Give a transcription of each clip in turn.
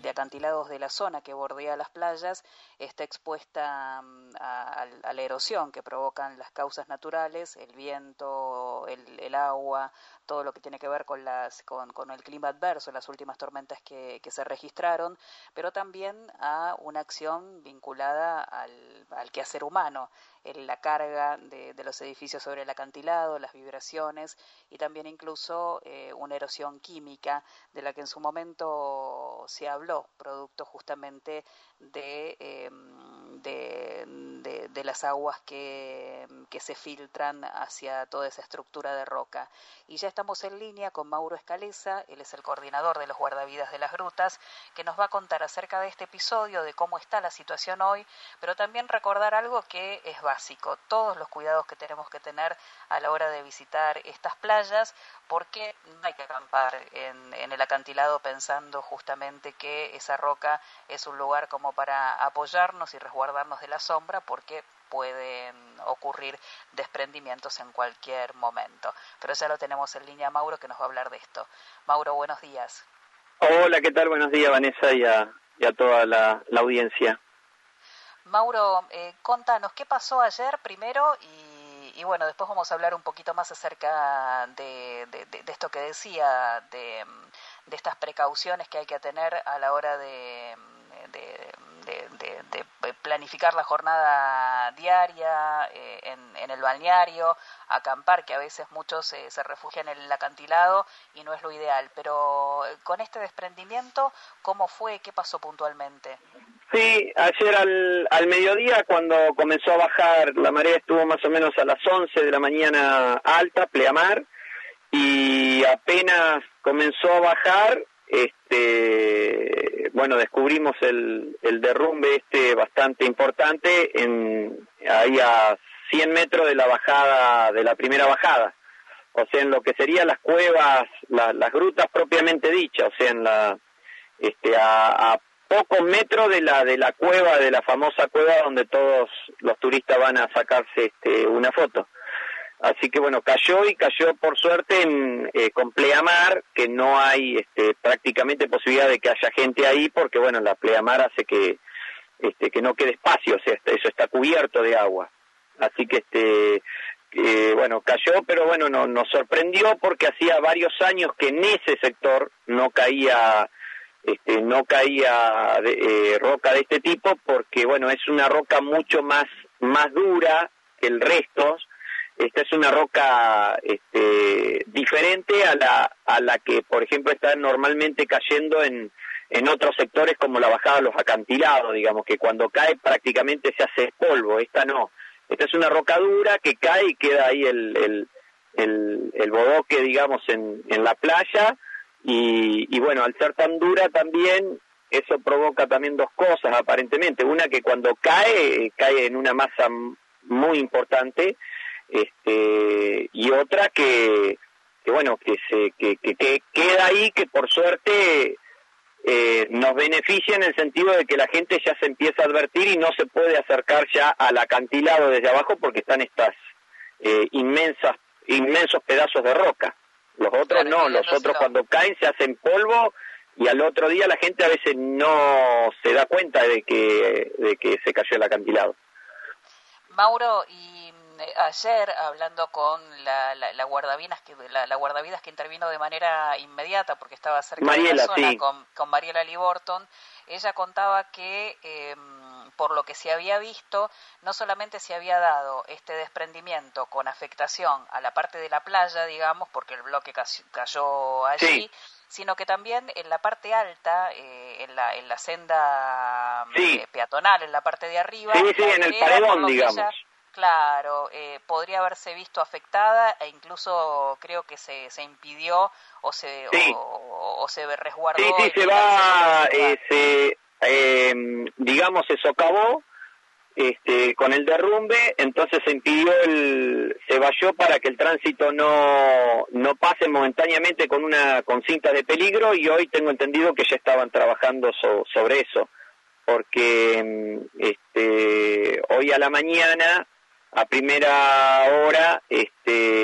de acantilados de la zona que bordea las playas está expuesta a la erosión que provocan las causas naturales, el viento, el agua, todo lo que tiene que ver con el clima adverso, las últimas tormentas que se registraron, pero también a una acción vinculada al quehacer humano, la carga de los edificios sobre el acantilado, las vibraciones y también incluso una erosión química de la que en su momento se habló, producto justamente de las aguas que se filtran hacia toda esa estructura de roca. Y ya estamos en línea con Mauro Escaleza, él es el coordinador de los guardavidas de las grutas, que nos va a contar acerca de este episodio, de cómo está la situación hoy, pero también recordar algo que es básico, todos los cuidados que tenemos que tener a la hora de visitar estas playas, porque no hay que acampar en el acantilado pensando justamente que esa roca es un lugar como para apoyarnos y resguardarnos de la sombra, porque pueden ocurrir desprendimientos en cualquier momento. Pero ya lo tenemos en línea, Mauro, que nos va a hablar de esto. Mauro, buenos días. Hola, ¿qué tal? Buenos días, Vanessa, y a toda la audiencia. Mauro, contanos, ¿qué pasó ayer primero? Y bueno, después vamos a hablar un poquito más acerca de esto que decía, de estas precauciones que hay que tener a la hora de planificar la jornada diaria en el balneario, acampar, que a veces muchos se refugian en el acantilado y no es lo ideal. Pero con este desprendimiento, ¿cómo fue? ¿Qué pasó puntualmente? Sí, ayer al mediodía, cuando comenzó a bajar, la marea estuvo más o menos a las 11 de la mañana alta, pleamar, y apenas comenzó a bajar, bueno, descubrimos el derrumbe bastante importante ahí a 100 metros de la bajada, de la primera bajada, o sea, en lo que serían las cuevas, las grutas propiamente dichas, o sea, a pocos metros de la cueva, de la famosa cueva donde todos los turistas van a sacarse una foto. Así que bueno, cayó por suerte con pleamar, que no hay prácticamente posibilidad de que haya gente ahí, porque bueno, la pleamar hace que no quede espacio, o sea, eso está cubierto de agua. Así que bueno, cayó, pero bueno, nos sorprendió porque hacía varios años que en ese sector no caía roca de este tipo, porque bueno, es una roca mucho más dura que el resto. Esta es una roca diferente a la que, por ejemplo, está normalmente cayendo en otros sectores como la bajada de los acantilados, digamos, que cuando cae prácticamente se hace polvo. Esta no. Esta es una roca dura que cae y queda ahí el bodoque, digamos, en la playa. Y bueno, al ser tan dura también, eso provoca también dos cosas aparentemente. Una, que cuando cae en una masa muy importante, y otra que bueno, que queda ahí, que por suerte nos beneficia en el sentido de que la gente ya se empieza a advertir y no se puede acercar ya al acantilado desde abajo porque están estas inmensos pedazos de roca. Los otros no, los otros cuando caen se hacen polvo y al otro día la gente a veces no se da cuenta de que se cayó el acantilado. Mauro, y ayer hablando con la guardavidas que intervino de manera inmediata porque estaba cerca de la zona, sí, con Mariela Liborton, ella contaba que por lo que se había visto, no solamente se había dado este desprendimiento con afectación a la parte de la playa, digamos, porque el bloque cayó allí, sí, sino que también en la parte alta, en la senda peatonal, en la parte de arriba, sí, en el paredón, digamos. Claro, podría haberse visto afectada e incluso creo que se impidió o se resguardó. Sí, se va, digamos, se socavó con el derrumbe, entonces se impidió se valló para que el tránsito no pase momentáneamente con cintas de peligro, y hoy tengo entendido que ya estaban trabajando sobre eso, porque hoy a la mañana, a primera hora,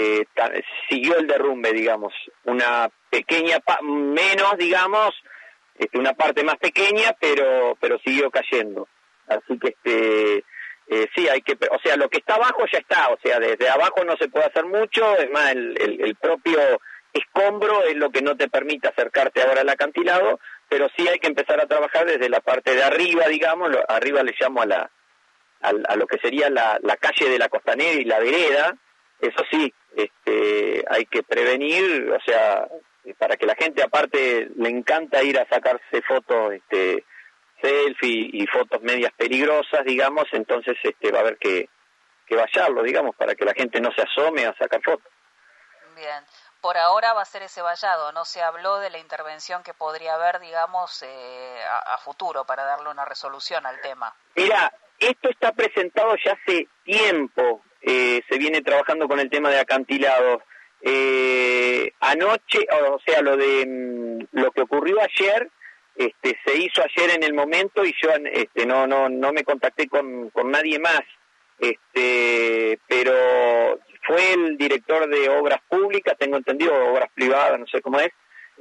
siguió el derrumbe, digamos, una pequeña menos, digamos, una parte más pequeña, pero siguió cayendo. Así que sí, hay que, o sea, lo que está abajo ya está, o sea, desde abajo no se puede hacer mucho, es más, el propio escombro es lo que no te permite acercarte ahora al acantilado, pero sí hay que empezar a trabajar desde la parte de arriba, digamos, arriba le llamo a lo que sería la calle de la Costanera y la vereda. Eso sí, hay que prevenir, o sea, para que la gente aparte le encanta ir a sacarse fotos, selfie y fotos medias peligrosas, digamos, entonces va a haber que vallarlo, digamos, para que la gente no se asome a sacar fotos. Bien, por ahora va a ser ese vallado, no se habló de la intervención que podría haber, digamos, a futuro para darle una resolución al tema. Mira, esto está presentado ya hace tiempo, se viene trabajando con el tema de acantilados. Anoche, o sea, lo que ocurrió ayer, se hizo ayer en el momento y yo no me contacté con nadie más, pero fue el director de obras públicas, tengo entendido, obras privadas, no sé cómo es,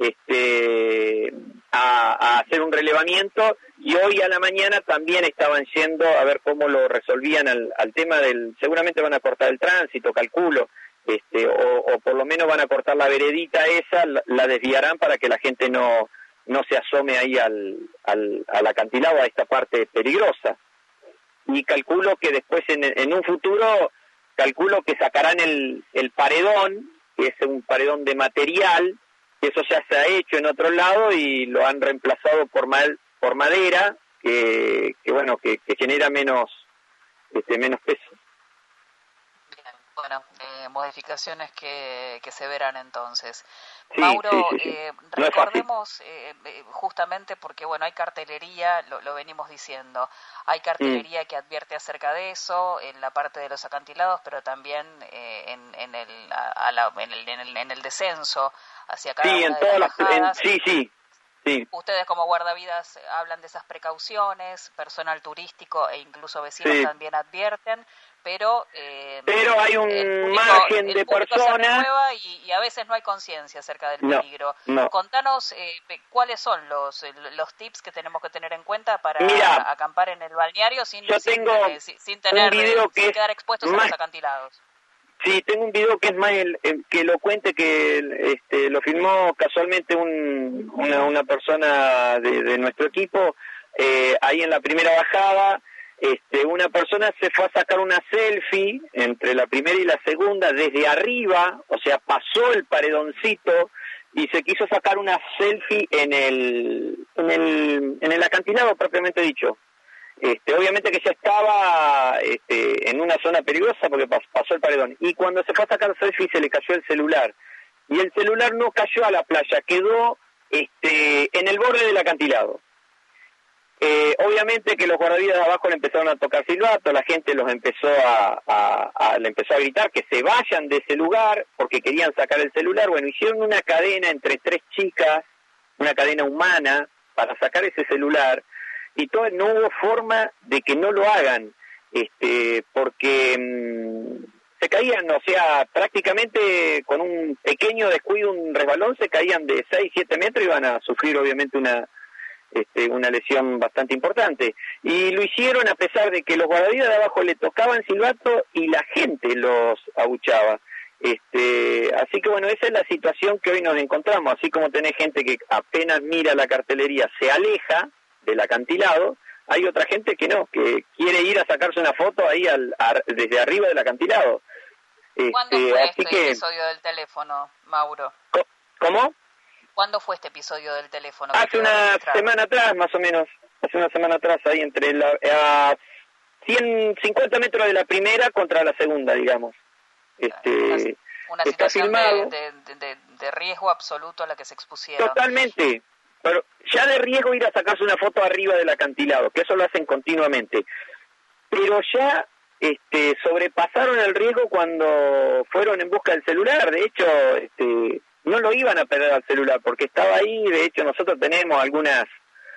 a hacer un relevamiento, y hoy a la mañana también estaban yendo a ver cómo lo resolvían al tema seguramente van a cortar el tránsito, calculo, o por lo menos van a cortar la veredita esa, la desviarán para que la gente no se asome ahí al acantilado, a esta parte peligrosa. Y calculo que después en un futuro, calculo que sacarán el paredón, que es un paredón de material, que eso ya se ha hecho en otro lado y lo han reemplazado por madera, que bueno, que genera menos peso. Bueno, modificaciones que se verán entonces. Sí, Mauro, sí. recordemos justamente porque, bueno, hay cartelería, lo venimos diciendo, hay cartelería que advierte acerca de eso en la parte de los acantilados, pero también en el descenso hacia cada una de las bajadas. Sí. Ustedes como guardavidas hablan de esas precauciones, personal turístico e incluso vecinos también advierten, pero hay un margen de personas y a veces no hay conciencia acerca del peligro. No. Contanos cuáles son los tips que tenemos que tener en cuenta para acampar en el balneario sin quedar expuestos a los acantilados. Sí, tengo un video que es más que lo cuente, que lo filmó casualmente una persona de nuestro equipo, ahí en la primera bajada. Una persona se fue a sacar una selfie entre la primera y la segunda desde arriba, o sea, pasó el paredoncito y se quiso sacar una selfie en el acantilado propiamente dicho. Obviamente que ya estaba en una zona peligrosa porque pasó el paredón, y cuando se fue a sacar selfie se le cayó el celular, y el celular no cayó a la playa, quedó en el borde del acantilado. Obviamente que los guardavidas de abajo le empezaron a tocar silbato, la gente los empezó le empezó a gritar que se vayan de ese lugar porque querían sacar el celular. Bueno, hicieron una cadena entre 3 chicas, una cadena humana para sacar ese celular, y no hubo forma de que no lo hagan, porque se caían, o sea, prácticamente con un pequeño descuido, un resbalón, se caían de 6-7 metros y iban a sufrir obviamente una lesión bastante importante. Y lo hicieron a pesar de que los guardavidas de abajo le tocaban silbato y la gente los abuchaba. Así que bueno, esa es la situación que hoy nos encontramos. Así como tenés gente que apenas mira la cartelería se aleja del acantilado, hay otra gente que no, que quiere ir a sacarse una foto ahí desde arriba del acantilado. ¿Cuándo fue episodio del teléfono, Mauro? ¿Cómo? ¿Cuándo fue este episodio del teléfono? Hace una semana atrás, más o menos. Hace una semana atrás, ahí a 150 metros de la primera contra la segunda, digamos. Una situación de riesgo absoluto a la que se expusieron. Totalmente. Pero ya de riesgo ir a sacarse una foto arriba del acantilado, que eso lo hacen continuamente. Pero ya sobrepasaron el riesgo cuando fueron en busca del celular. De hecho, no lo iban a perder al celular porque estaba ahí. De hecho, nosotros tenemos algunas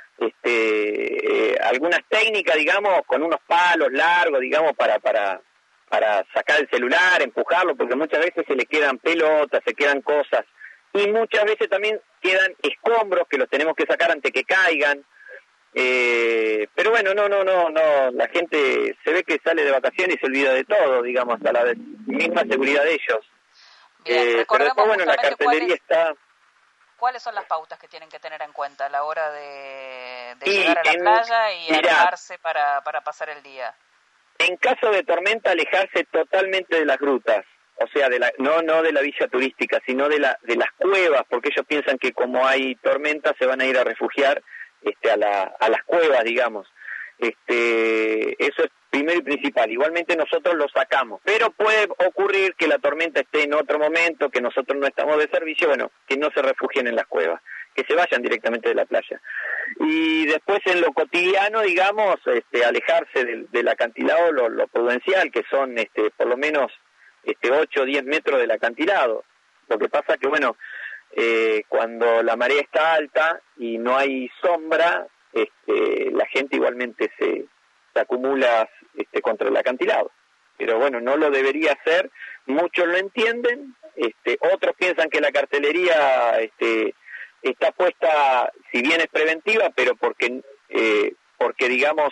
técnicas, digamos, con unos palos largos, digamos, para sacar el celular, empujarlo, porque muchas veces se le quedan pelotas, se quedan cosas y muchas veces también quedan escombros que los tenemos que sacar antes que caigan. Pero bueno, no, la gente se ve que sale de vacaciones y se olvida de todo, digamos, hasta la misma seguridad de ellos. Bien, Pero después, bueno, la cartelería está... ¿Cuáles son las pautas que tienen que tener en cuenta a la hora de llegar a la playa y alejarse para pasar el día? En caso de tormenta, alejarse totalmente de las grutas, o sea, no de la villa turística, sino de las cuevas, porque ellos piensan que como hay tormenta se van a ir a refugiar a las cuevas, digamos. Eso es primero y principal. Igualmente nosotros lo sacamos, pero puede ocurrir que la tormenta esté en otro momento, que nosotros no estamos de servicio, bueno, que no se refugien en las cuevas, que se vayan directamente de la playa. Y después en lo cotidiano, digamos, alejarse del acantilado, lo prudencial, que son por lo menos 8 o 10 metros del acantilado. Lo que pasa que, bueno, cuando la marea está alta y no hay sombra, la gente igualmente se acumula contra el acantilado. Pero bueno, no lo debería hacer, muchos lo entienden, otros piensan que la cartelería está puesta, si bien es preventiva, pero porque digamos,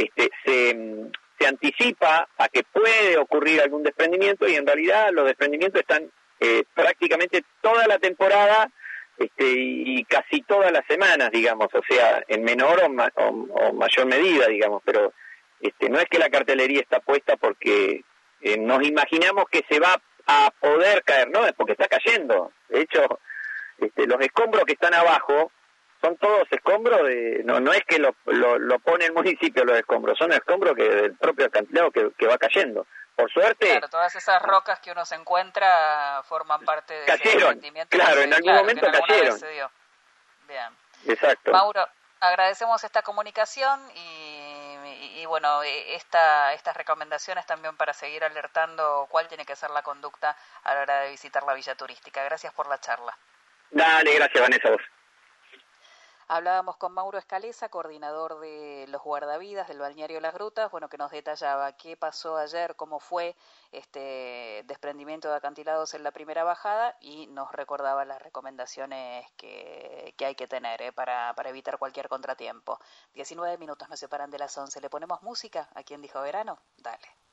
se anticipa a que puede ocurrir algún desprendimiento, y en realidad los desprendimientos están prácticamente toda la temporada y casi todas las semanas, digamos, o sea, en menor o mayor medida, digamos, pero no es que la cartelería está puesta porque nos imaginamos que se va a poder caer, no, es porque está cayendo. De hecho, los escombros que están abajo son todos escombros no es que lo pone el municipio los escombros, son escombros que del propio acantilado que va cayendo. Por suerte... Claro, todas esas rocas que uno se encuentra forman parte de ese rendimiento. Claro, en algún momento cayeron. Bien. Exacto. Mauro, agradecemos esta comunicación y bueno, estas recomendaciones también para seguir alertando cuál tiene que ser la conducta a la hora de visitar la villa turística. Gracias por la charla. Dale, gracias Vanessa, vos. Hablábamos con Mauro Escaleza, coordinador de los guardavidas del balneario Las Grutas, bueno, que nos detallaba qué pasó ayer, cómo fue este desprendimiento de acantilados en la primera bajada, y nos recordaba las recomendaciones que hay que tener para evitar cualquier contratiempo. 19 minutos nos separan de las 11. ¿Le ponemos música a quien dijo verano? Dale.